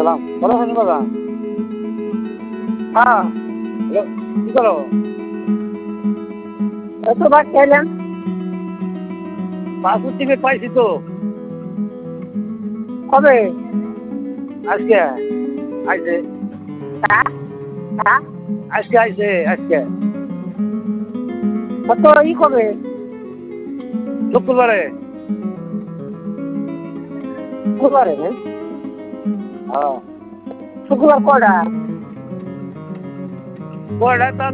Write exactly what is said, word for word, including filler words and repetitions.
সালাম ভালো আছেন বাবা? হ্যাঁ হ্যালো, কি করো? কত ভাত খাইলাম? পাসপোর্ট টিকিট পাইছি তো কবে? আজকে আইছে হ্যাঁ হ্যাঁ আজকে আইছে আজকে কত ই কবে? শুক্রবারে। শুক্রবারে না? হ্যাঁ শুক্রবার কটা? কয়টা তা